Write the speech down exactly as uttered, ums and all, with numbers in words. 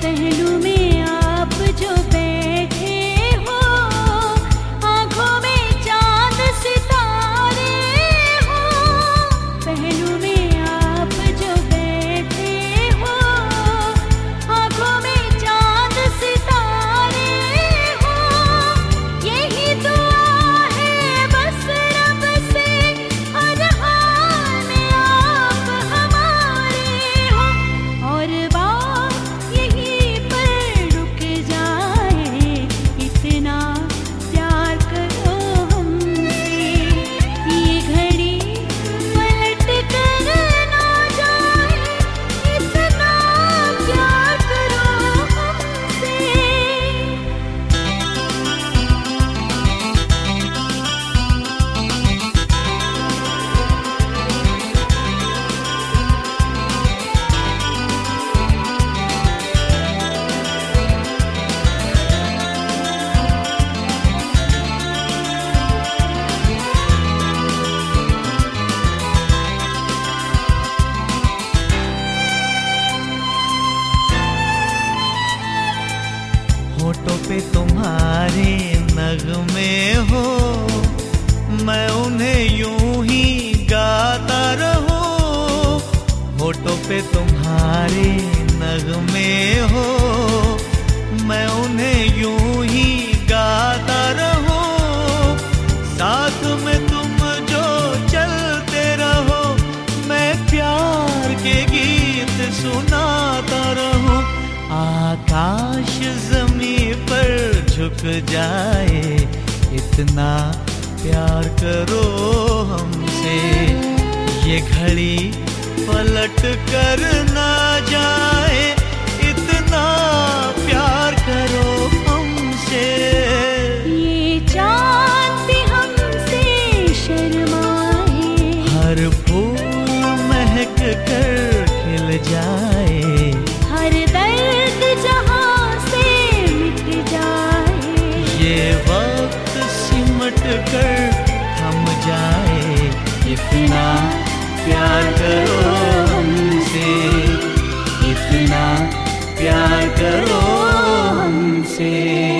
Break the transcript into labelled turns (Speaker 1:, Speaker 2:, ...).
Speaker 1: पहलू में आप जो बैठे हो, आंखों में चांद सितारे हो। पहलू में आप जो बैठे हो, आंखों में चांद सितारे हो। यही दुआ है बस रब से, हर हाल में आप हमारे हो। और बात यहीं पर रुक जाए, इतना प्यार करो हमसे। ये घड़ी पलट कर ना जाए, इतना प्यार करो हमसे।
Speaker 2: होठों पे तुम्हारे नगमे हो, मैं उन्हें यूं ही गाता रहूं। होठों पे तुम्हारे नगमे हो, मैं उन्हें यूं ही गाता रहूं। साथ में तुम जो चलते रहो, मैं प्यार के गीत सुनाता रहूं। आकाश ज़मीं पर झुक जाए, इतना प्यार करो हमसे। ये घड़ी पलट कर ना जाए, इतना प्यार करो हमसे।
Speaker 1: ये चाँद भी हमसे शर्माए,
Speaker 2: हर फूल महक कर खिल जाए,
Speaker 1: हर दर्द जहाँ से मिट जाए।
Speaker 2: ये वक्त सिमट कर थम जाए, इतना प्यार करो हमसे, इतना प्यार करो हमसे।